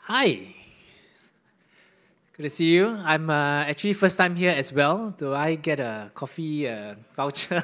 Hi. Good to see you. I'm actually first time here as well. Do I get a coffee voucher?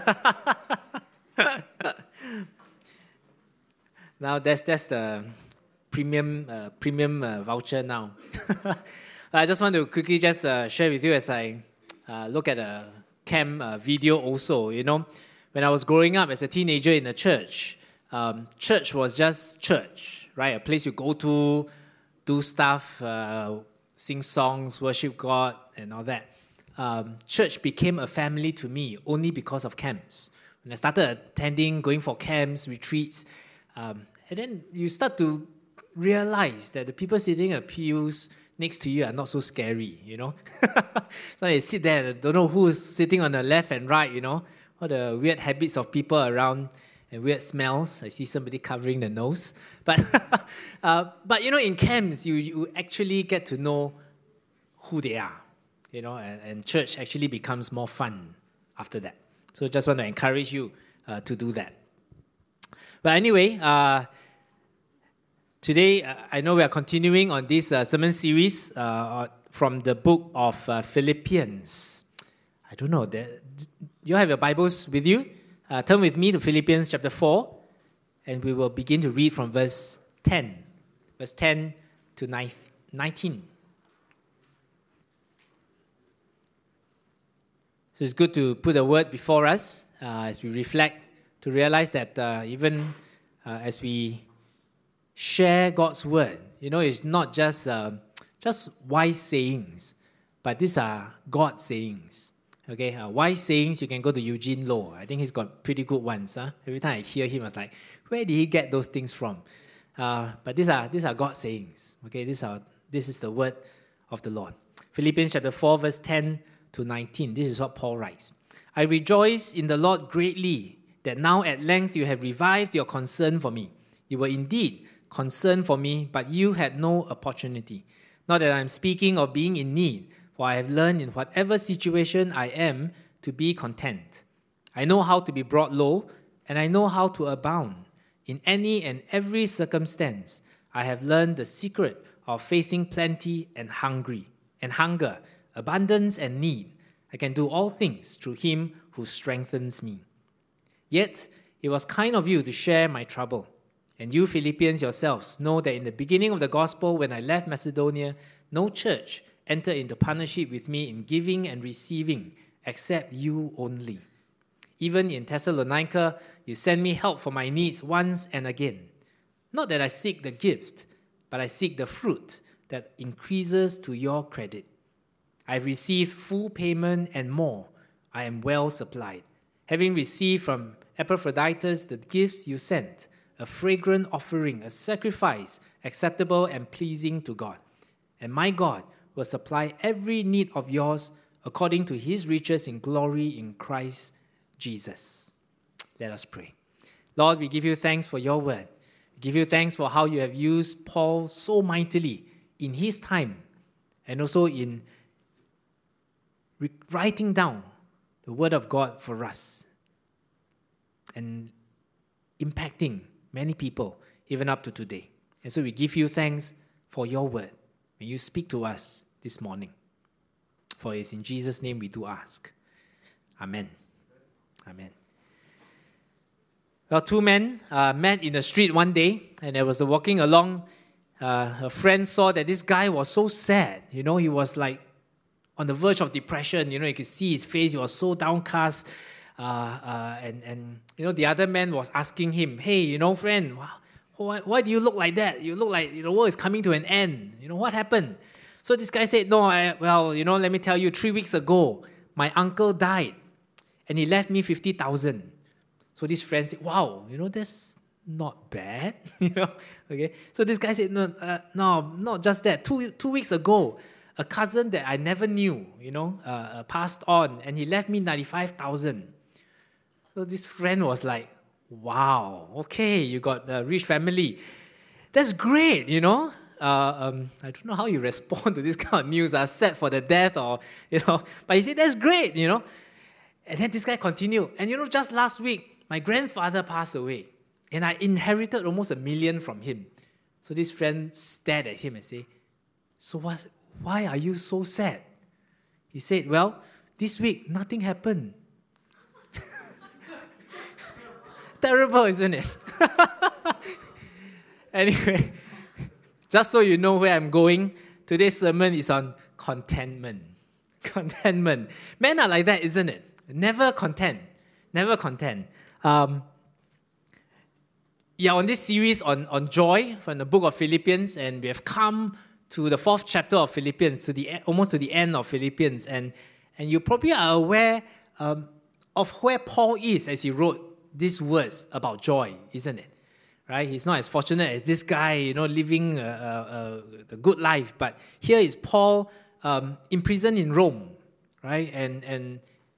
Now that's the premium voucher now. I just want to quickly just share with you as I look at a camp video also. You know, when I was growing up as a teenager in the church, church was just church, right? A place you go to, do stuff, sing songs, worship God, and all that. Church became a family to me only because of camps. When I started attending, going for camps, retreats, and then you start to realize that the people sitting in pews next to you are not so scary, you know. So you sit there and don't know who's sitting on the left and right, you know. All the weird habits of people around and weird smells. I see somebody covering the nose. But you know, in camps, you actually get to know who they are, you know, and church actually becomes more fun after that. So just want to encourage you to do that. But anyway, today I know we are continuing on this sermon series from the book of Philippians. I don't know, you have your Bibles with you? Turn with me to Philippians chapter 4, and we will begin to read from verse 10 to 19. So it's good to put a word before us as we reflect, to realize that even as we share God's word, you know, it's not just wise sayings, but these are God's sayings. Okay, wise sayings, you can go to Eugene Loh. I think he's got pretty good ones. Every time I hear him, I was like, where did he get those things from? But these are God's sayings. Okay, this is the word of the Lord. Philippians chapter 4, verse 10 to 19. This is what Paul writes. I rejoice in the Lord greatly that now at length you have revived your concern for me. You were indeed concerned for me, but you had no opportunity. Not that I am speaking of being in need, for I have learned in whatever situation I am to be content. I know how to be brought low, and I know how to abound. In any and every circumstance, I have learned the secret of facing plenty and hunger, abundance and need. I can do all things through him who strengthens me. Yet, it was kind of you to share my trouble. And you Philippians yourselves know that in the beginning of the gospel, when I left Macedonia, no church entered into partnership with me in giving and receiving, except you only. Even in Thessalonica, you sent me help for my needs once and again. Not that I seek the gift, but I seek the fruit that increases to your credit. I have received full payment and more. I am well supplied. Having received from Epaphroditus the gifts you sent, a fragrant offering, a sacrifice acceptable and pleasing to God. And my God will supply every need of yours according to his riches in glory in Christ Jesus. Let us pray. Lord, we give you thanks for your word. We give you thanks for how you have used Paul so mightily in his time and also in writing down the word of God for us and impacting many people even up to today. And so we give you thanks for your word. May you speak to us this morning. For it's in Jesus' name we do ask. Amen. Amen. Well, two men met in the street one day, and they was walking along. A friend saw that this guy was so sad. You know, he was like on the verge of depression. You know, you could see his face. He was so downcast. And you know, the other man was asking him, hey, you know, friend, why do you look like that? You look like the world is coming to an end. You know, what happened? So this guy said, no, let me tell you, 3 weeks ago, my uncle died and he left me 50,000. So this friend said, wow, you know, that's not bad, you know, okay. So this guy said, no, not just that. 2 weeks ago, a cousin that I never knew, you know, passed on and he left me 95,000. So this friend was like, wow, okay, you got a rich family. That's great, you know. I don't know how you respond to this kind of news, sad for the death or, you know. But he said, that's great, you know. And then this guy continued. And, you know, just last week, my grandfather passed away. And I inherited almost $1 million from him. So this friend stared at him and said, so why are you so sad? He said, well, this week nothing happened. Terrible, isn't it? Anyway, just so you know where I'm going, today's sermon is on contentment. Contentment. Men are like that, isn't it? Never content. Never content. On this series on joy from the book of Philippians, and we have come to the 4th chapter of Philippians, almost to the end of Philippians, and you probably are aware of where Paul is as he wrote these words about joy, isn't it? Right? He's not as fortunate as this guy, living the good life. But here is Paul imprisoned in Rome, right? And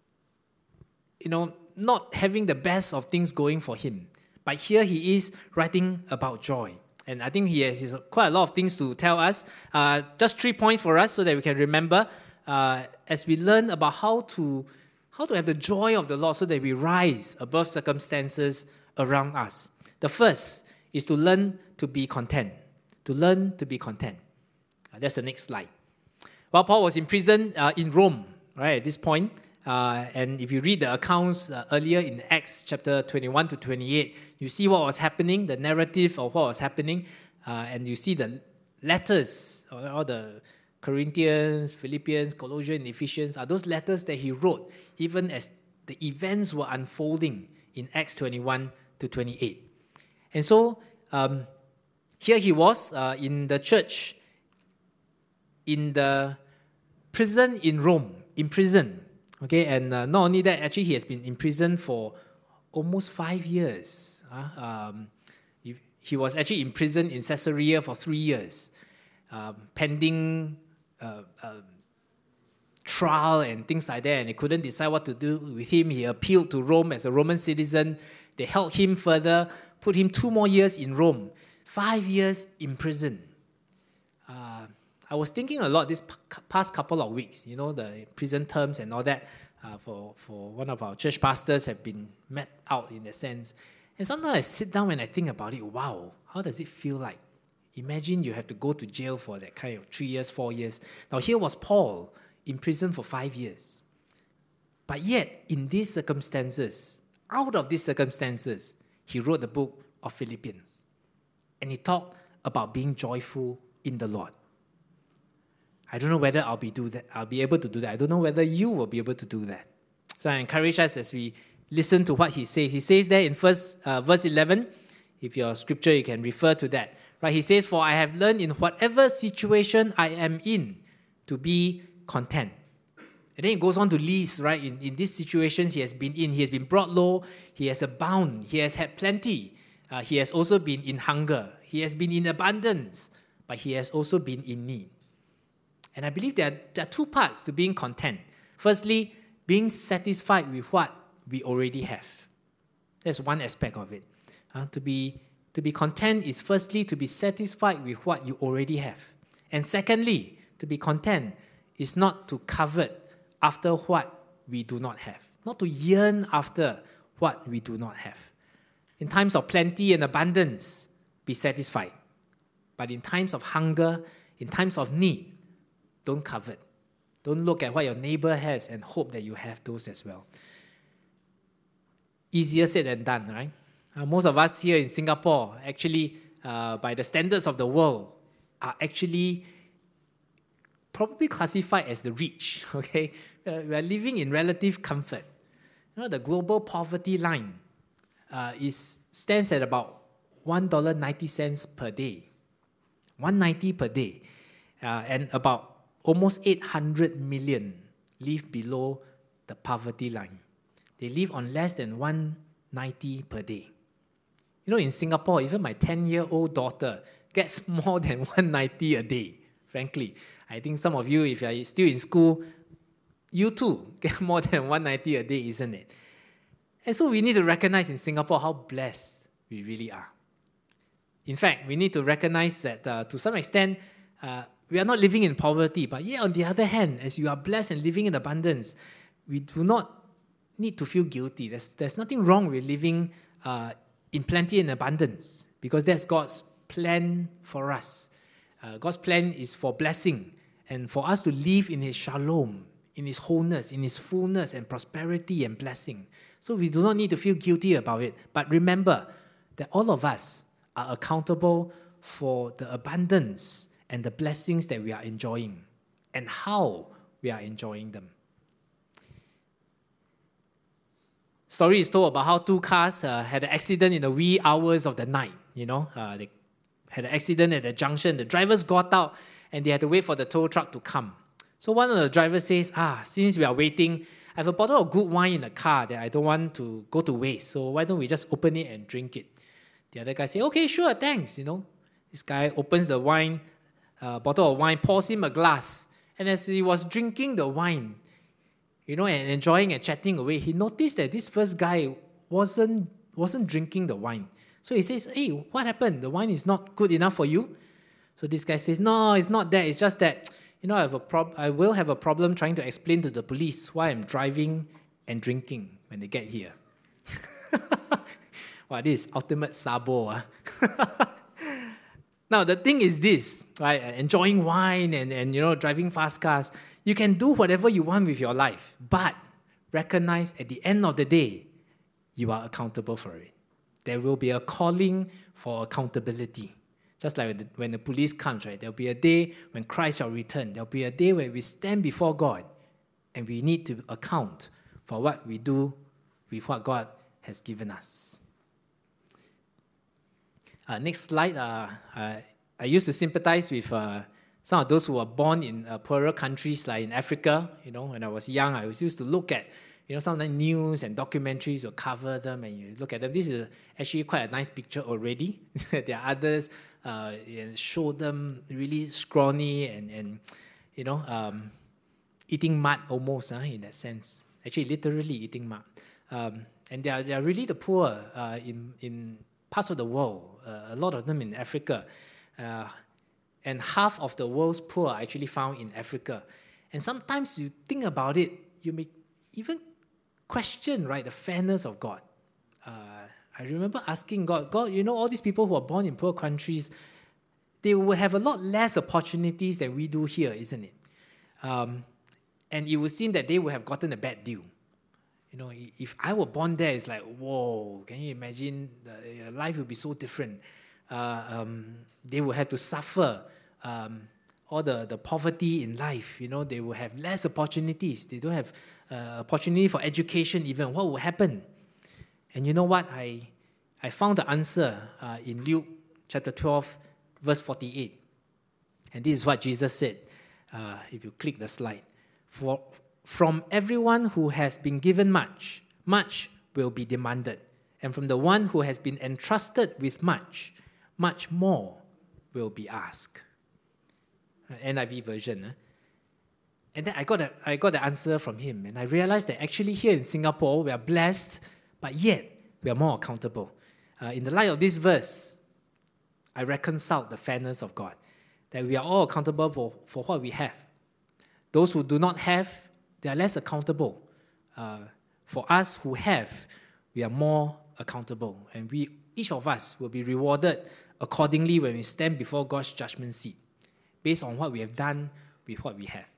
not having the best of things going for him. But here he is writing about joy. And I think he has quite a lot of things to tell us. Just 3 points for us so that we can remember as we learn about how to have the joy of the Lord so that we rise above circumstances around us. The first is to learn to be content. To learn to be content. That's the next slide. Well, Paul was imprisoned in Rome, right, at this point. And if you read the accounts earlier in Acts chapter 21 to 28, you see what was happening, the narrative of what was happening, and you see the letters, all the Corinthians, Philippians, Colossians, Ephesians, are those letters that he wrote even as the events were unfolding in Acts 21 to 28. And so here he was in the church, in the prison in Rome, in prison. Okay, and not only that, actually he has been in prison for almost 5 years. He was actually in prison in Caesarea for 3 years, pending trial and things like that, and they couldn't decide what to do with him. He appealed to Rome as a Roman citizen. They held him further, put him 2 more years in Rome, 5 years in prison. I was thinking a lot this past couple of weeks, the prison terms and all that for one of our church pastors have been met out in a sense. And sometimes I sit down and I think about it, wow, how does it feel like? Imagine you have to go to jail for that kind of 3 years, 4 years. Now here was Paul in prison for 5 years. But yet, in these circumstances, out of these circumstances, he wrote the book of Philippians. And he talked about being joyful in the Lord. I don't know whether I'll be able to do that. I don't know whether you will be able to do that. So I encourage us as we listen to what he says. He says there in verse 11, if your scripture, you can refer to that. Right? He says, for I have learned in whatever situation I am in to be content. And then it goes on to list, right? In these situations he has been in, he has been brought low, he has abounded, he has had plenty. He has also been in hunger. He has been in abundance, but he has also been in need. And I believe there are 2 parts to being content. Firstly, being satisfied with what we already have. That's one aspect of it. To be content is firstly to be satisfied with what you already have. And secondly, to be content is not to covet after what we do not have. Not to yearn after what we do not have. In times of plenty and abundance, be satisfied. But in times of hunger, in times of need, don't covet. Don't look at what your neighbor has and hope that you have those as well. Easier said than done, right? Most of us here in Singapore, actually, by the standards of the world, are actually probably classified as the rich, okay? We are living in relative comfort. The global poverty line stands at about $1.90 per day. $1.90 per day. And about almost 800 million live below the poverty line. They live on less than $1.90 per day. In Singapore, even my 10-year-old daughter gets more than $1.90 a day, frankly. I think some of you, if you are still in school, you too get more than $1.90 a day, isn't it? And so we need to recognize in Singapore how blessed we really are. In fact, we need to recognize that to some extent, we are not living in poverty, but yet on the other hand, as you are blessed and living in abundance, we do not need to feel guilty. There's nothing wrong with living in plenty and abundance, because that's God's plan for us. God's plan is for blessing and for us to live in His shalom, in His wholeness, in His fullness and prosperity and blessing. So we do not need to feel guilty about it. But remember that all of us are accountable for the abundance and the blessings that we are enjoying and how we are enjoying them. Story is told about how two cars had an accident in the wee hours of the night. They had an accident at the junction. The drivers got out and they had to wait for the tow truck to come. So one of the drivers says, since we are waiting, I have a bottle of good wine in the car that I don't want to go to waste. So why don't we just open it and drink it? The other guy says, okay, sure, thanks. This guy opens the wine, bottle of wine, pours him a glass. And as he was drinking the wine, and enjoying and chatting away, he noticed that this first guy wasn't drinking the wine. So he says, hey, what happened? The wine is not good enough for you? So this guy says, no, it's not that. It's just that, I will have a problem trying to explain to the police why I'm driving and drinking when they get here. Wow, this is ultimate sabo. Now, the thing is this, right? Enjoying wine and driving fast cars. You can do whatever you want with your life, but recognize at the end of the day, you are accountable for it. There will be a calling for accountability. Just like when the police comes, right? There will be a day when Christ shall return. There will be a day where we stand before God and we need to account for what we do with what God has given us. Next slide. I used to sympathize with some of those who were born in poorer countries like in Africa. When I was young, I used to look at some of the news and documentaries will cover them and you look at them. This is actually quite a nice picture already. There are others show them really scrawny and eating mud almost in that sense. Actually, literally eating mud. And they are really the poor in parts of the world. A lot of them in Africa. And half of the world's poor are actually found in Africa. And sometimes you think about it, you may even question, right, the fairness of God. I remember asking God, all these people who are born in poor countries, they would have a lot less opportunities than we do here, isn't it? And it would seem that they would have gotten a bad deal. If I were born there, it's like, whoa, can you imagine? Life would be so different. They would have to suffer all the poverty in life. They will have less opportunities. They don't have opportunity for education even. What will happen? And you know what? I found the answer in Luke chapter 12, verse 48. And this is what Jesus said. If you click the slide. From everyone who has been given much, much will be demanded. And from the one who has been entrusted with much, much more will be asked. NIV version. And then I got the answer from him. And I realized that actually here in Singapore, we are blessed, but yet we are more accountable. In the light of this verse, I reconciled the fairness of God. That we are all accountable for what we have. Those who do not have, they are less accountable. For us who have, we are more accountable. And each of us will be rewarded accordingly when we stand before God's judgment seat, based on what we have done with what we have.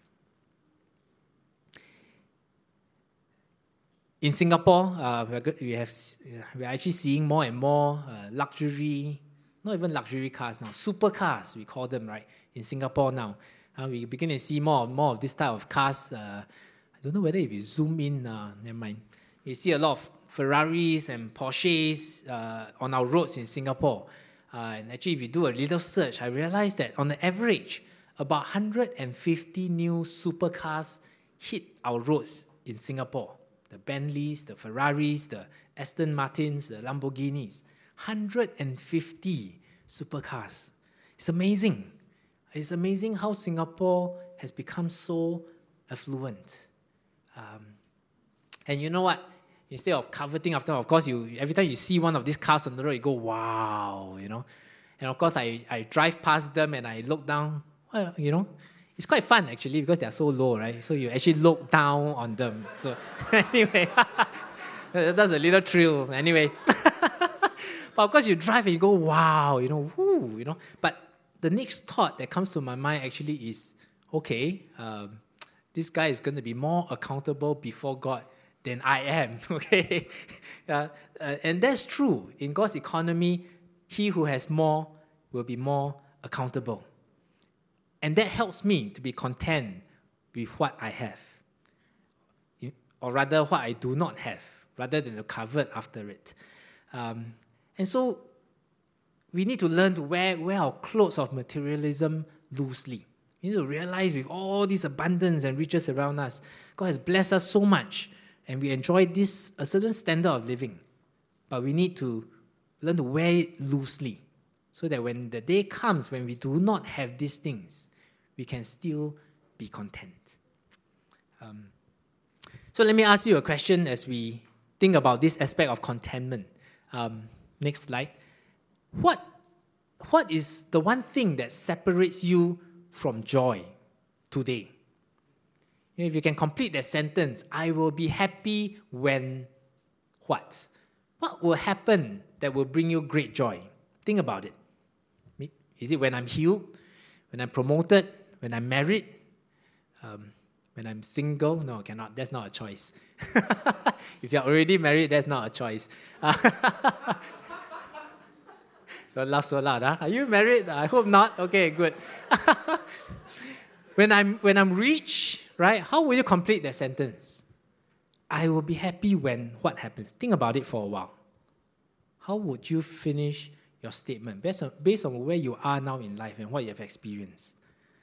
In Singapore, we are actually seeing more and more luxury, not even luxury cars now, supercars, we call them, right? In Singapore now. We begin to see more and more of this type of cars. I don't know whether if you zoom in, never mind. You see a lot of Ferraris and Porsches on our roads in Singapore. And actually, if you do a little search, I realized that on the average, about 150 new supercars hit our roads in Singapore. The Bentleys, the Ferraris, the Aston Martins, the Lamborghinis. 150 supercars. It's amazing. It's amazing how Singapore has become so affluent. And you know what? Instead of coveting after, of course, every time you see one of these cars on the road, you go, wow, And of course, I drive past them and I look down. Well, it's quite fun actually because they're so low, right? So you actually look down on them. So anyway, that's a little thrill. Anyway, But of course, you drive and you go, wow, whoo, But the next thought that comes to my mind actually is, okay, this guy is going to be more accountable before God than I am, okay? And that's true. In God's economy, he who has more will be more accountable. And that helps me to be content with what I have, or rather what I do not have, rather than to covet after it. And so we need to learn to wear our clothes of materialism loosely. We need to realize with all this abundance and riches around us, God has blessed us so much, and we enjoy a certain standard of living. But we need to learn to wear it loosely, so that when the day comes when we do not have these things, we can still be content. So let me ask you a question as we think about this aspect of contentment. Next slide. What is the one thing that separates you from joy today? If you can complete that sentence, I will be happy when what? What will happen that will bring you great joy? Think about it. Is it when I'm healed? When I'm promoted? When I'm married? When I'm single? No, cannot. That's not a choice. If you're already married, that's not a choice. Don't laugh so loud. Huh? Are you married? I hope not. Okay, good. When I'm rich, right? How will you complete that sentence? I will be happy when what happens? Think about it for a while. How would you finish your statement based on where you are now in life and what you have experienced?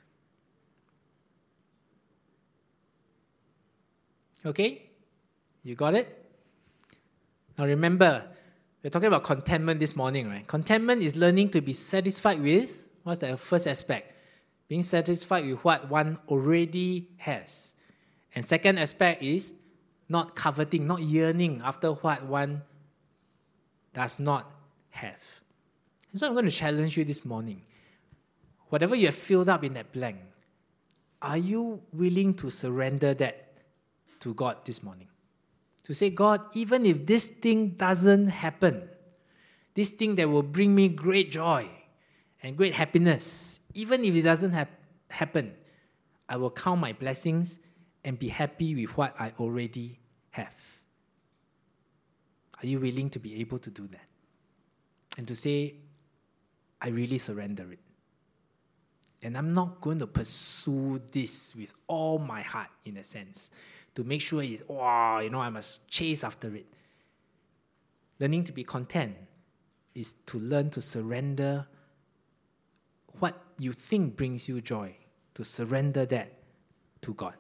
Okay? You got it? Now remember, we're talking about contentment this morning, right? Contentment is learning to be satisfied with, what's the first aspect? Being satisfied with what one already has. And second aspect is not coveting, not yearning after what one does not have. And so I'm going to challenge you this morning. Whatever you have filled up in that blank, are you willing to surrender that to God this morning? To say, God, even if this thing doesn't happen, this thing that will bring me great joy and great happiness, even if it doesn't happen, I will count my blessings and be happy with what I already have. Are you willing to be able to do that? And to say, I really surrender it. And I'm not going to pursue this with all my heart, in a sense, to make sure I must chase after it. Learning to be content is to learn to surrender what you think brings you joy, to surrender that to God.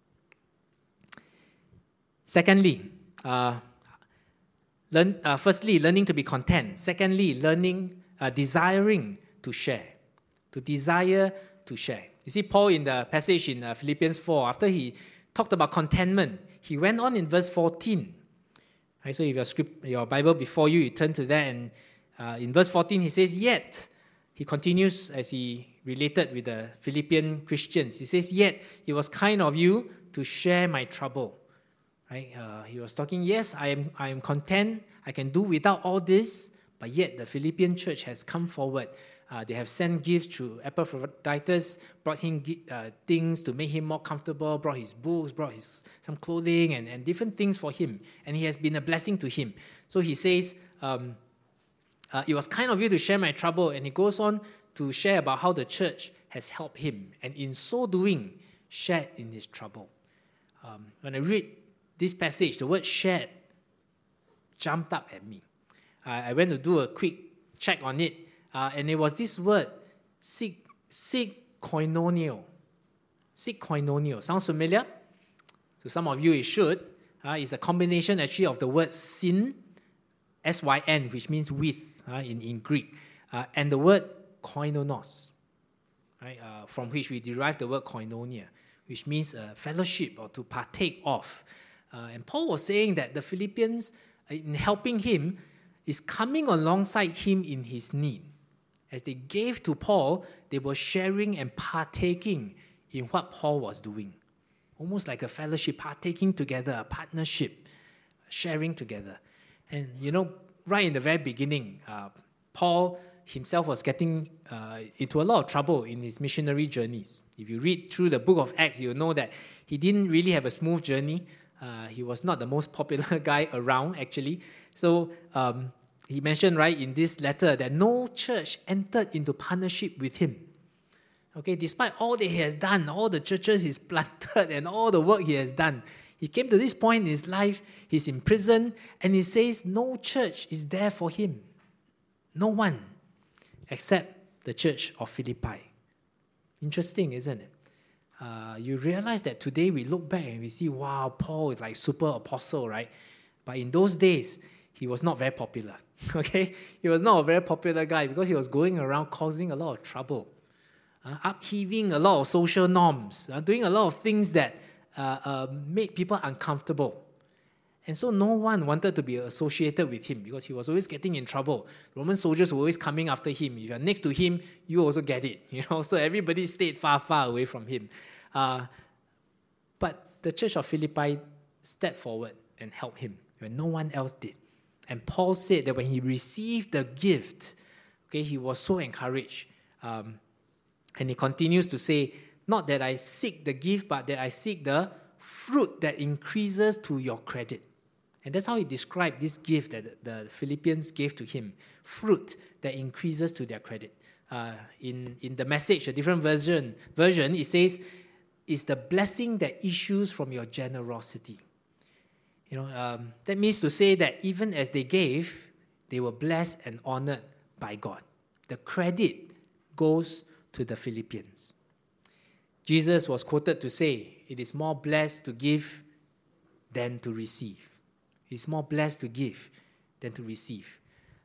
Secondly, firstly, learning to be content. Secondly, desiring to share. To desire to share. You see, Paul in the passage in Philippians 4, after he talked about contentment, he went on in verse 14. Right, so if your Bible before you, you turn to that, and in verse 14 he says, yet, he continues as he related with the Philippian Christians. He says, yet, it was kind of you to share my trouble. Right? He was talking, yes, I am content, I can do without all this, but yet the Philippian church has come forward. They have sent gifts to Epaphroditus, brought him things to make him more comfortable, brought his books, brought some clothing and different things for him. And he has been a blessing to him. So he says, it was kind of you to share my trouble. And he goes on to share about how the church has helped him. And in so doing, shared in his trouble. When I read this passage, the word shared jumped up at me. I went to do a quick check on it. And it was this word, koinonio. Koinonio. Sounds familiar? To some of you, it should. It's a combination actually of the word syn, S-Y-N, which means with in Greek, and the word koinonos, right, from which we derive the word koinonia, which means fellowship or to partake of. And Paul was saying that the Philippians, in helping him, is coming alongside him in his need. As they gave to Paul, they were sharing and partaking in what Paul was doing. Almost like a fellowship, partaking together, a partnership, sharing together. And right in the very beginning, Paul himself was getting into a lot of trouble in his missionary journeys. If you read through the book of Acts, you'll know that he didn't really have a smooth journey. He was not the most popular guy around, actually. So he mentioned, right, in this letter that no church entered into partnership with him. Okay, despite all that he has done, all the churches he's planted and all the work he has done, he came to this point in his life, he's in prison, and he says no church is there for him. No one, except the church of Philippi. Interesting, isn't it? You realize that today we look back and we see, wow, Paul is like super apostle, right? But in those days, he was not very popular, okay? He was not a very popular guy because he was going around causing a lot of trouble, upheaving a lot of social norms, doing a lot of things that made people uncomfortable. And so no one wanted to be associated with him because he was always getting in trouble. Roman soldiers were always coming after him. If you're next to him, you also get it. So everybody stayed far, far away from him. But the church of Philippi stepped forward and helped him when no one else did. And Paul said that when he received the gift, okay, he was so encouraged. And he continues to say, not that I seek the gift, but that I seek the fruit that increases to your credit. And that's how he described this gift that the Philippians gave to him. Fruit that increases to their credit. In the Message, a different version, it says, it's the blessing that issues from your generosity. That means to say that even as they gave, they were blessed and honored by God. The credit goes to the Philippians. Jesus was quoted to say, it is more blessed to give than to receive. It's more blessed to give than to receive.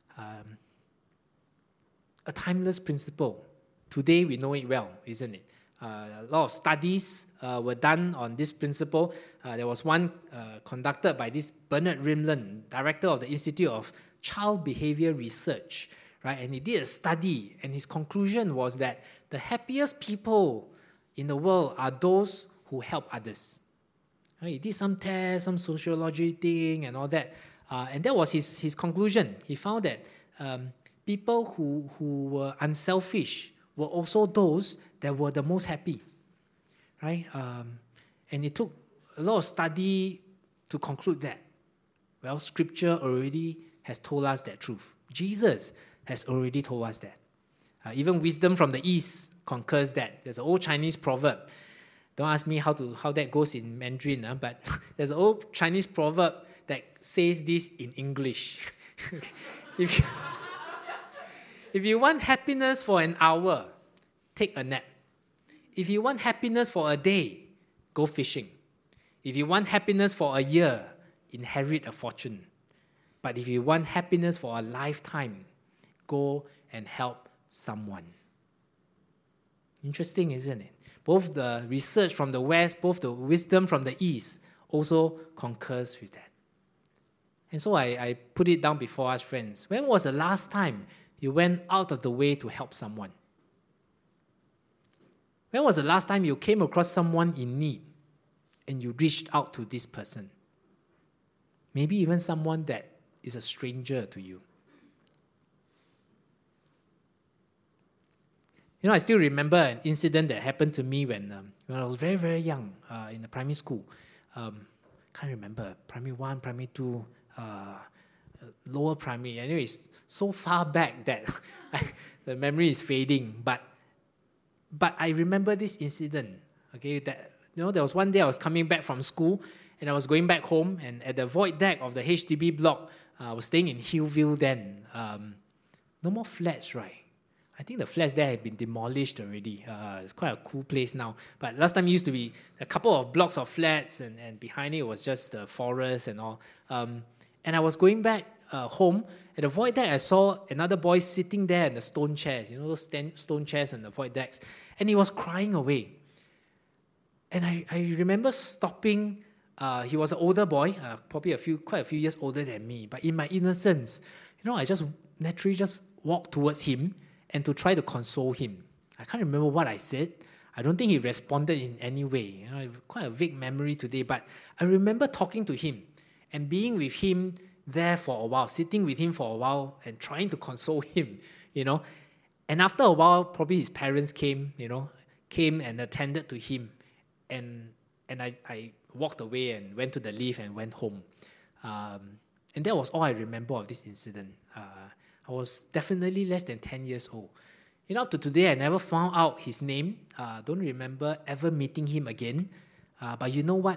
A timeless principle. Today we know it well, isn't it? A lot of studies were done on this principle. There was one conducted by this Bernard Rimland, director of the Institute of Child Behavior Research, right? And he did a study, and his conclusion was that the happiest people in the world are those who help others. He did some tests, some sociology thing and all that. And that was his conclusion. He found that people who were unselfish were also those that were the most happy. Right? And it took a lot of study to conclude that. Well, Scripture already has told us that truth. Jesus has already told us that. Even wisdom from the East concurs that. There's an old Chinese proverb. Don't ask me how that goes in Mandarin, but there's an old Chinese proverb that says this in English. If you want happiness for an hour, take a nap. If you want happiness for a day, go fishing. If you want happiness for a year, inherit a fortune. But if you want happiness for a lifetime, go and help someone. Interesting, isn't it? Both the research from the West, both the wisdom from the East also concurs with that. And so I put it down before us, friends. When was the last time you went out of the way to help someone? When was the last time you came across someone in need and you reached out to this person? Maybe even someone that is a stranger to you. I still remember an incident that happened to me when I was very, very young in the primary school. Can't remember, primary 1, primary 2, lower primary. Anyway, it's so far back that the memory is fading. But I remember this incident. Okay, that there was one day I was coming back from school and I was going back home, and at the void deck of the HDB block, I was staying in Hillville then. No more flats, right? I think the flats there had been demolished already. It's quite a cool place now. But last time it used to be a couple of blocks of flats, and behind it was just the forest and all. And I was going back home. At the void deck, I saw another boy sitting there in the stone chairs, those stone chairs and the void decks. And he was crying away. And I remember stopping. He was an older boy, probably quite a few years older than me. But in my innocence, I just naturally just walked towards him and to try to console him. I can't remember what I said. I don't think he responded in any way. Quite a vague memory today, but I remember talking to him and being with him there for a while, sitting with him for a while and trying to console him, And after a while, probably his parents came and attended to him. And I walked away and went to the lift and went home. And that was all I remember of this incident. I was definitely less than 10 years old. Up to today, I never found out his name. Don't remember ever meeting him again. But you know what?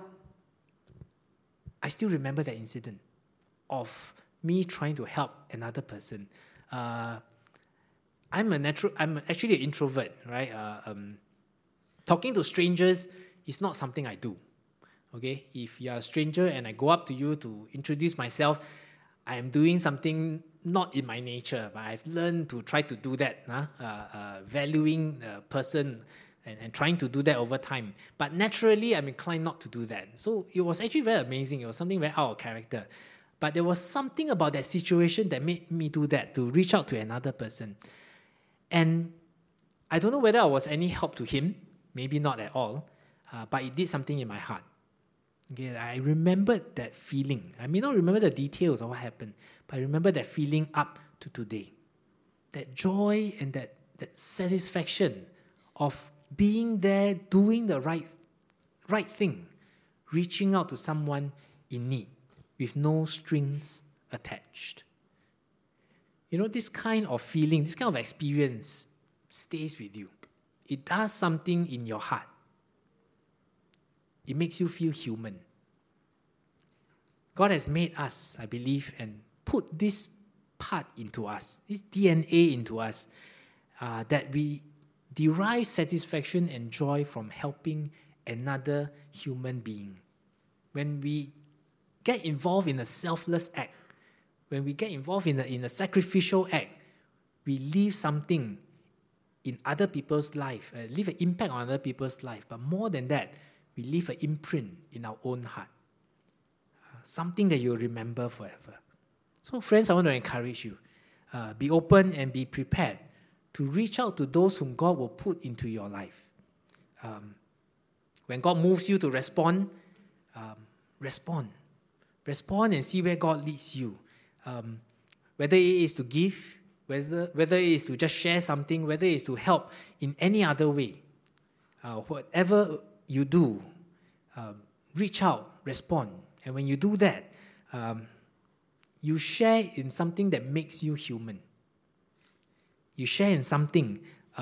I still remember that incident of me trying to help another person. I'm actually an introvert, right? Talking to strangers is not something I do. Okay, if you're a stranger and I go up to you to introduce myself, I am doing something not in my nature, but I've learned to try to do that, valuing a person and trying to do that over time. But naturally, I'm inclined not to do that. So it was actually very amazing. It was something very out of character. But there was something about that situation that made me do that, to reach out to another person. And I don't know whether I was any help to him, maybe not at all, but it did something in my heart. Okay, I remembered that feeling. I may not remember the details of what happened, but I remember that feeling up to today. That joy and that satisfaction of being there, doing the right thing, reaching out to someone in need with no strings attached. This kind of feeling, this kind of experience stays with you. It does something in your heart. It makes you feel human. God has made us, I believe, and put this part into us, this DNA into us, that we derive satisfaction and joy from helping another human being. When we get involved in a selfless act, when we get involved in a sacrificial act, we leave something in other people's life, leave an impact on other people's life. But more than that, we leave an imprint in our own heart. Something that you'll remember forever. So friends, I want to encourage you. Be open and be prepared to reach out to those whom God will put into your life. When God moves you to respond, respond. Respond and see where God leads you. Whether it is to give, whether it is to just share something, whether it is to help in any other way. Whatever you do, reach out, respond. And when you do that, you share in something that makes you human. You share in something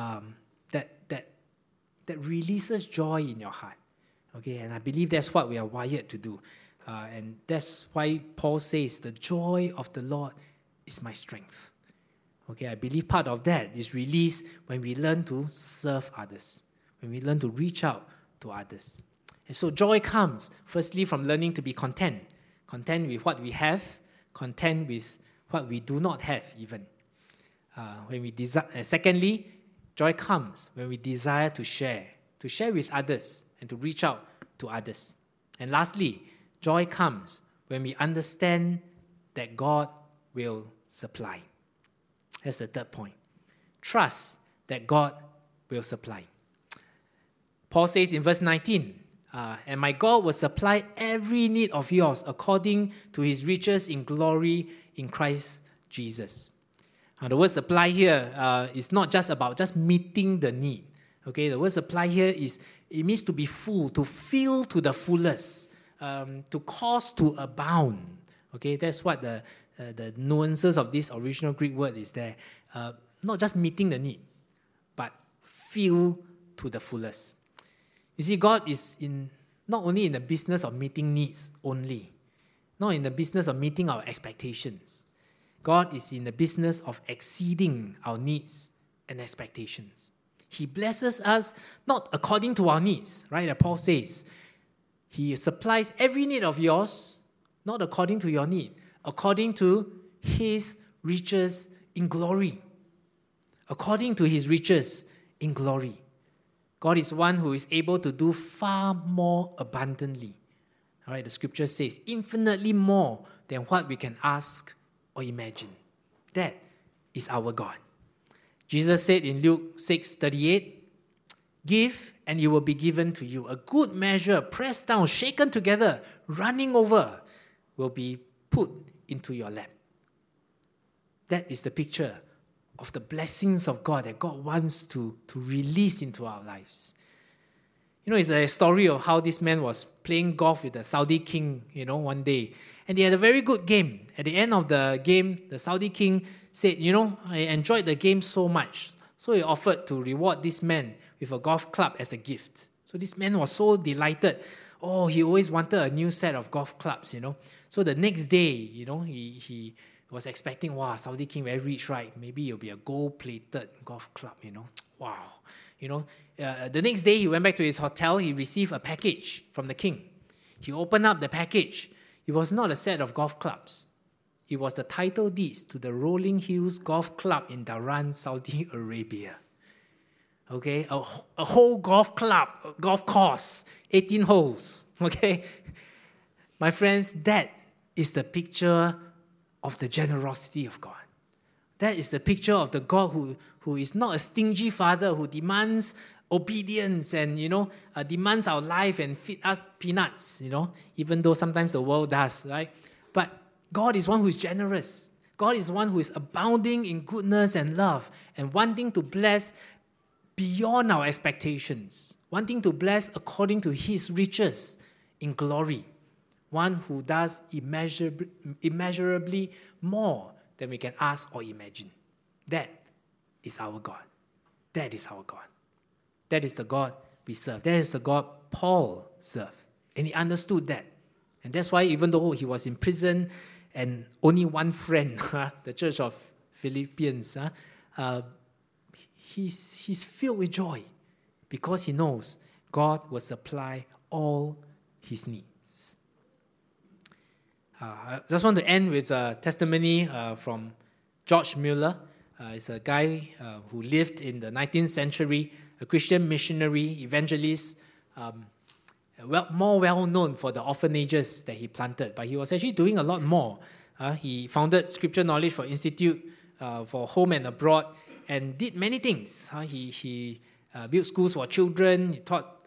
that releases joy in your heart. Okay, and I believe that's what we are wired to do. And that's why Paul says, the joy of the Lord is my strength. Okay, I believe part of that is released when we learn to serve others, when we learn to reach out to others. And so joy comes, firstly, from learning to be content. Content with what we have, content with what we do not have even. Secondly, joy comes when we desire to share with others and to reach out to others. And lastly, joy comes when we understand that God will supply. That's the third point. Trust that God will supply. Paul says in verse 19, and my God will supply every need of yours according to his riches in glory in Christ Jesus. The word supply here is not just about just meeting the need. Okay, the word supply here it means to be full, to fill to the fullest, to cause to abound. Okay, that's what the nuances of this original Greek word is there. Not just meeting the need, but fill to the fullest. You see, God is not only in the business of meeting needs only, not in the business of meeting our expectations. God is in the business of exceeding our needs and expectations. He blesses us not according to our needs, right? As Paul says, he supplies every need of yours, not according to your need, according to his riches in glory. According to his riches in glory. God is one who is able to do far more abundantly. All right, the scripture says, infinitely more than what we can ask or imagine. That is our God. Jesus said in Luke 6:38, give and it will be given to you. A good measure, pressed down, shaken together, running over, will be put into your lap. That is the picture of the blessings of God that God wants to release into our lives. It's a story of how this man was playing golf with the Saudi king, one day. And they had a very good game. At the end of the game, the Saudi king said, I enjoyed the game so much. So he offered to reward this man with a golf club as a gift. So this man was so delighted. Oh, he always wanted a new set of golf clubs, So the next day, he was expecting, wow, Saudi king very rich, right? Maybe it'll be a gold-plated golf club, Wow. The next day he went back to his hotel. He received a package from the king. He opened up the package. It was not a set of golf clubs. It was the title deeds to the Rolling Hills Golf Club in Dhahran, Saudi Arabia. Okay, a whole golf club, golf course, 18 holes. Okay, my friends, that is the picture of the generosity of God. That is the picture of the God who is not a stingy father who demands obedience and, demands our life and feed us peanuts, even though sometimes the world does, right? But God is one who is generous. God is one who is abounding in goodness and love and wanting to bless beyond our expectations, wanting to bless according to His riches in glory, one who does immeasurably more than we can ask or imagine. That is our God. That is our God. That is the God we serve. That is the God Paul served. And he understood that. And that's why even though he was in prison and only one friend, the church of Philippians, he's filled with joy because he knows God will supply all his needs. I just want to end with a testimony from George Mueller. He's a guy who lived in the 19th century, a Christian missionary, evangelist, more well known for the orphanages that he planted, but he was actually doing a lot more. He founded Scripture Knowledge for Institute for Home and Abroad and did many things. He built schools for children. He taught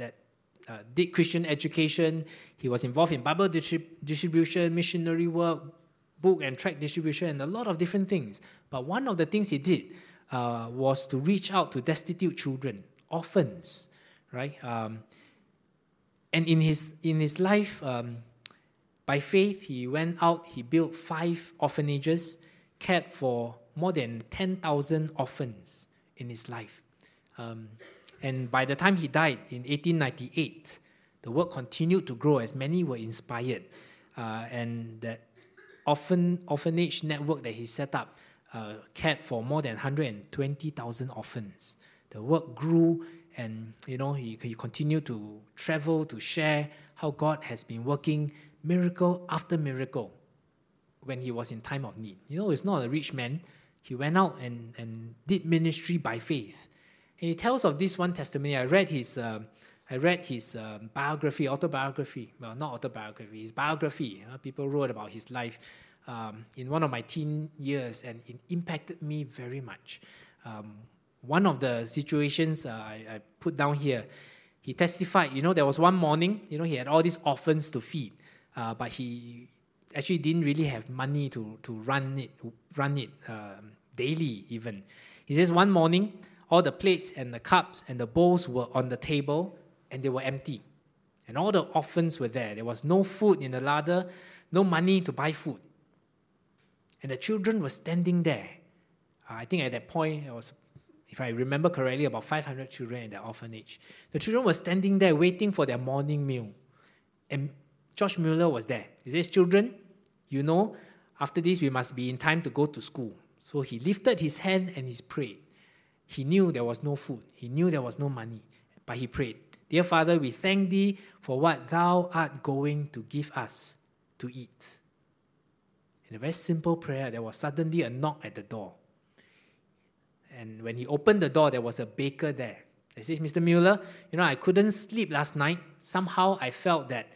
did Christian education. He was involved in Bible distribution, missionary work, book and tract distribution, and a lot of different things. But one of the things he did was to reach out to destitute children, orphans, right? And in his life, by faith, he went out, he built 5 orphanages, cared for more than 10,000 orphans in his life. And by the time he died in 1898, the work continued to grow as many were inspired. And that orphanage network that he set up cared for more than 120,000 orphans. The work grew, and he continued to travel to share how God has been working miracle after miracle when he was in time of need. He's not a rich man. He went out and did ministry by faith. And he tells of this one testimony. I read his biography, autobiography. Well, not autobiography, his biography. People wrote about his life in one of my teen years, and it impacted me very much. One of the situations I put down here, he testified, there was one morning, he had all these orphans to feed, but he actually didn't really have money to run it daily even. He says one morning, all the plates and the cups and the bowls were on the table and they were empty. And all the orphans were there. There was no food in the larder, no money to buy food. And the children were standing there. I think at that point, it was, if I remember correctly, about 500 children in the orphanage. The children were standing there waiting for their morning meal. And George Mueller was there. He says, children, after this we must be in time to go to school. So he lifted his hand and he prayed. He knew there was no food. He knew there was no money. But he prayed, Dear Father, we thank thee for what thou art going to give us to eat. In a very simple prayer, there was suddenly a knock at the door. And when he opened the door, there was a baker there. He says, Mr. Mueller, I couldn't sleep last night. Somehow I felt that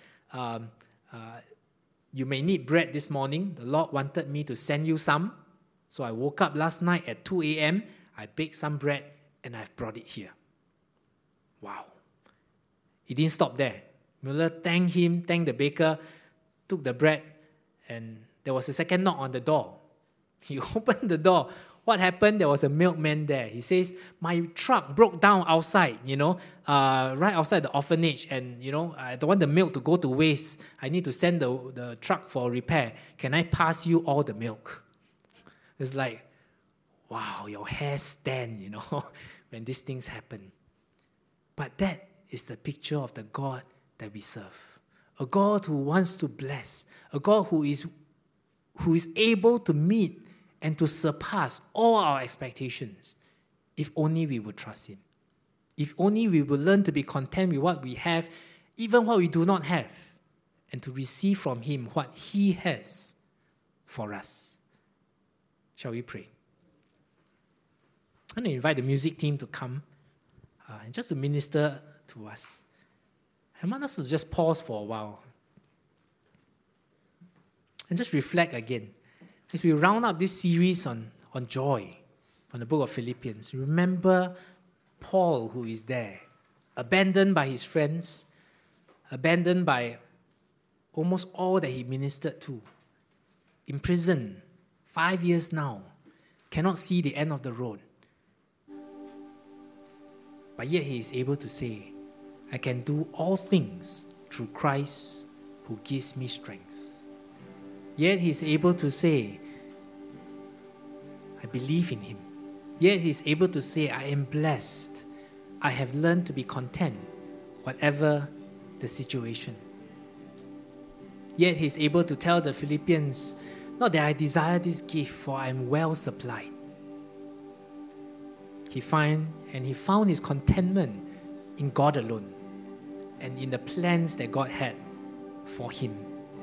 you may need bread this morning. The Lord wanted me to send you some. So I woke up last night at 2 a.m., I baked some bread, and I've brought it here. Wow. He didn't stop there. Mueller thanked the baker, took the bread, and there was a second knock on the door. He opened the door. What happened? There was a milkman there. He says, my truck broke down outside, right outside the orphanage. And, I don't want the milk to go to waste. I need to send the truck for repair. Can I pass you all the milk? It's like, wow, your hair stand, when these things happen. But that is the picture of the God that we serve. A God who wants to bless. A God who is able to meet and to surpass all our expectations, if only we would trust Him. If only we would learn to be content with what we have, even what we do not have, and to receive from Him what He has for us. Shall we pray? I'm going to invite the music team to come and just to minister to us. I want us to just pause for a while and just reflect again. As we round up this series on joy, on the book of Philippians, remember Paul, who is there, abandoned by his friends, abandoned by almost all that he ministered to, in prison, 5 years now, cannot see the end of the road. But yet he is able to say, I can do all things through Christ who gives me strength. Yet he is able to say, I believe in Him. Yet he is able to say, I am blessed. I have learned to be content, whatever the situation. Yet he is able to tell the Philippians, not that I desire this gift, for I am well supplied. He found his contentment in God alone and in the plans that God had for him.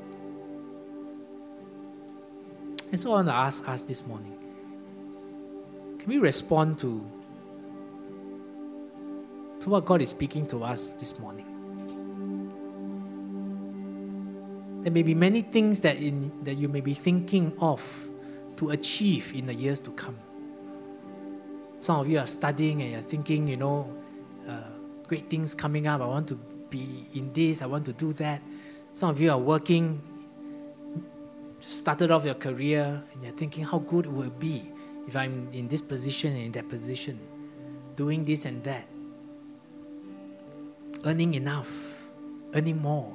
And so I want to ask us this morning, can we respond to what God is speaking to us this morning? There may be many things that you may be thinking of to achieve in the years to come. Some of you are studying and you're thinking, great things coming up. I want to be in this, I want to do that. Some of you are working, just started off your career, and you're thinking how good it will be if I'm in this position and in that position, doing this and that, earning enough, earning more.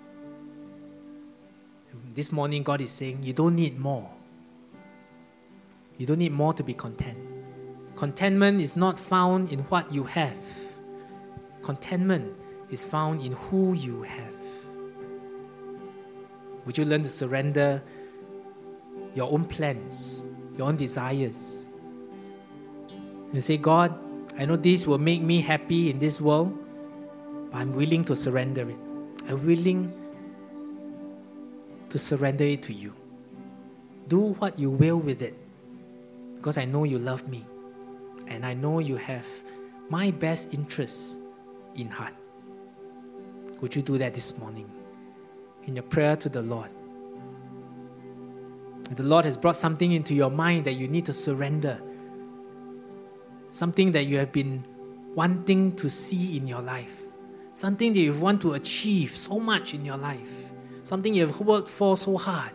This morning, God is saying, you don't need more. You don't need more to be content. Contentment is not found in what you have. Contentment is found in who you have. Would you learn to surrender your own plans, your own desires? You say, God, I know this will make me happy in this world, but I'm willing to surrender it. I'm willing to surrender it to you. Do what you will with it, because I know you love me, and I know you have my best interests in heart. Would you do that this morning in your prayer to the Lord? If the Lord has brought something into your mind that you need to surrender, something that you have been wanting to see in your life, something that you want to achieve so much in your life, something you have worked for so hard,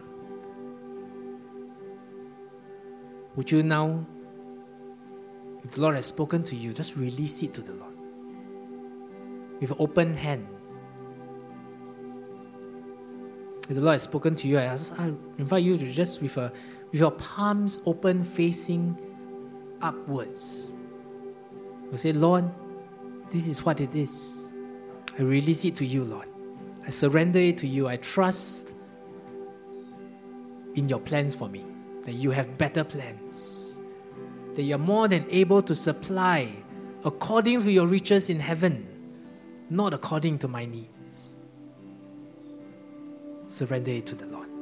would you now, if the Lord has spoken to you, just release it to the Lord with an open hand. If the Lord has spoken to you, I invite you to just with your palms open, facing upwards, you say, Lord, this is what it is. I release it to you, Lord. I surrender it to you. I trust in your plans for me, that you have better plans, that you are more than able to supply according to your riches in heaven, not according to my needs. Surrender it to the Lord.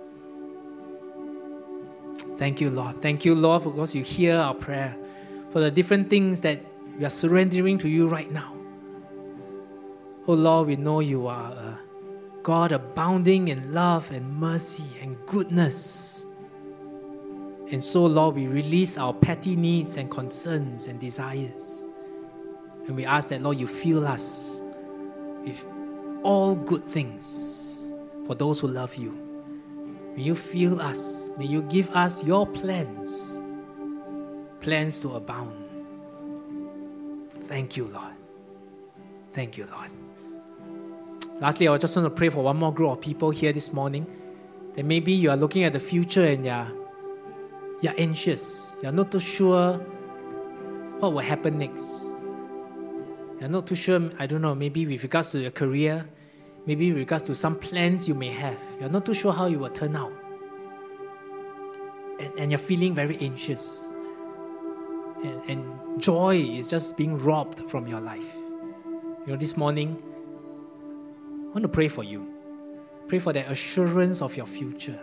Thank you, Lord. Thank you, Lord, because you hear our prayer, for the different things that we are surrendering to you right now. Oh Lord, we know you are a God abounding in love and mercy and goodness. And so, Lord, we release our petty needs and concerns and desires. And we ask that, Lord, you fill us with all good things for those who love you. May you fill us. May you give us your plans. Plans to abound. Thank you, Lord. Thank you, Lord. Lastly, I just want to pray for one more group of people here this morning. That maybe you are looking at the future and you're anxious. You're not too sure what will happen next. You're not too sure, I don't know, maybe with regards to your career, maybe with regards to some plans you may have. You're not too sure how it will turn out. And you're feeling very anxious. And joy is just being robbed from your life. This morning, I want to pray for you. Pray for the assurance of your future.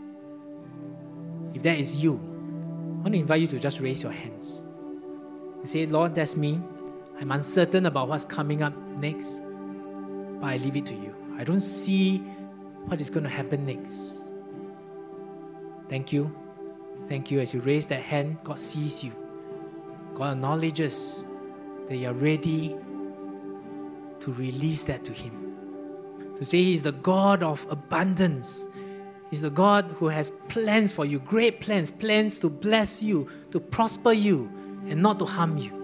If that is you, I want to invite you to just raise your hands. You say, Lord, that's me. I'm uncertain about what's coming up next, but I leave it to you. I don't see what is going to happen next. Thank you. Thank you. As you raise that hand, God sees you. God acknowledges that you are ready to release that to Him. To say He's the God of abundance. He's the God who has plans for you, great plans, plans to bless you, to prosper you, and not to harm you.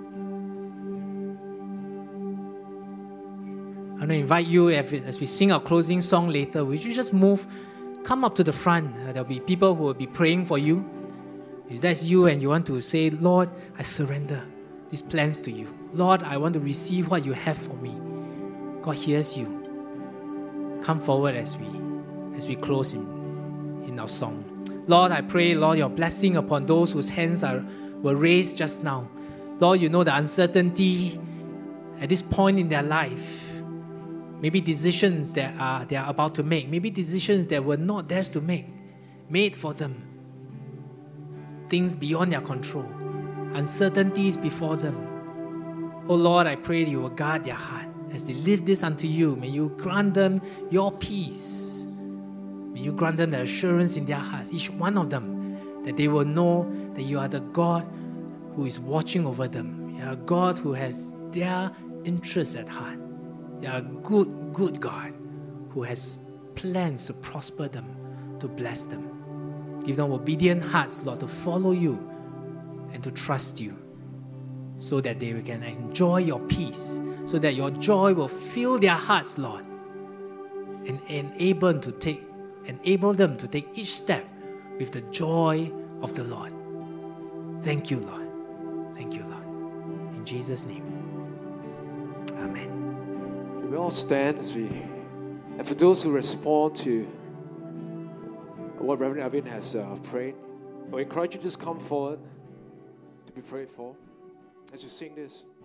I want to invite you, as we sing our closing song later, would you just come up to the front. There'll be people who will be praying for you. If that's you and you want to say, Lord, I surrender these plans to you. Lord, I want to receive what you have for me. God hears you. Come forward as we close in our song. Lord, I pray, Lord, your blessing upon those whose hands were raised just now. Lord, you know the uncertainty at this point in their life. Maybe decisions that they are about to make. Maybe decisions that were not theirs to make. Made for them. Things beyond their control. Uncertainties before them. Oh Lord, I pray you will guard their heart. As they live this unto you, may you grant them your peace. May you grant them the assurance in their hearts, each one of them, that they will know that you are the God who is watching over them. You are a God who has their interests at heart. You are a good, good God who has plans to prosper them, to bless them. Give them obedient hearts, Lord, to follow you and to trust you, so that they can enjoy your peace, so that your joy will fill their hearts, Lord, and enable them to take each step with the joy of the Lord. Thank you, Lord. Thank you, Lord. In Jesus' name. Amen. We all stand and for those who respond to what Reverend Alvin has prayed, I encourage you to just come forward to be prayed for as you sing this.